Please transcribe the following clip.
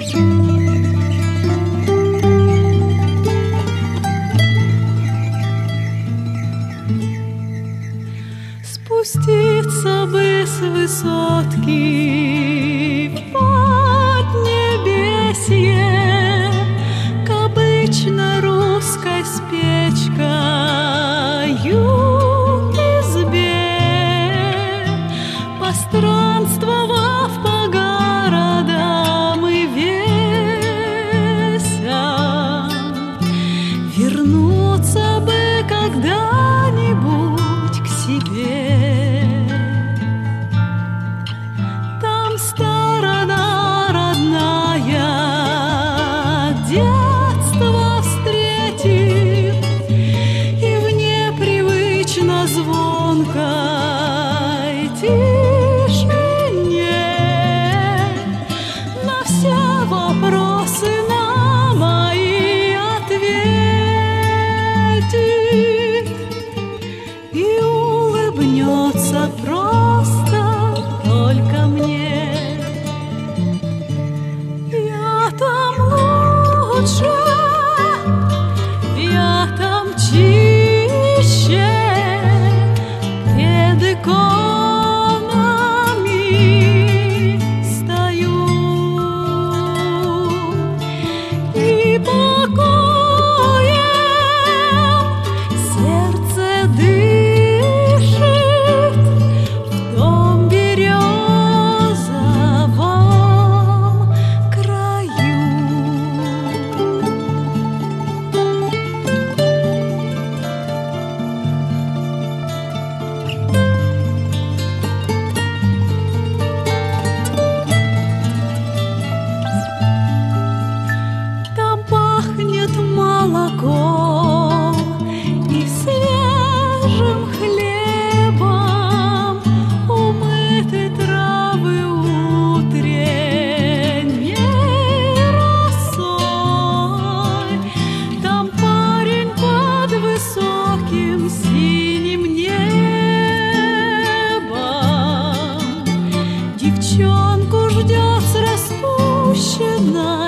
Спуститься бы с высотки в поднебесье к обычной русской с печкою избе, постранствовав по городам и весям, вернуться бы когда-нибудь к себе. Детство встретив и в непривычно звонкой тишине на все вопросы на мои ответит и улыбнется просто только мне. Я там лучше, я там чище пред иконами стою, и покоем сердце дышит в том березовом краю. Там пахнет молоком и свежим хлебом, умыты травы утренней росой. Там парень под высоким синим небом девчонку ждет с распущенной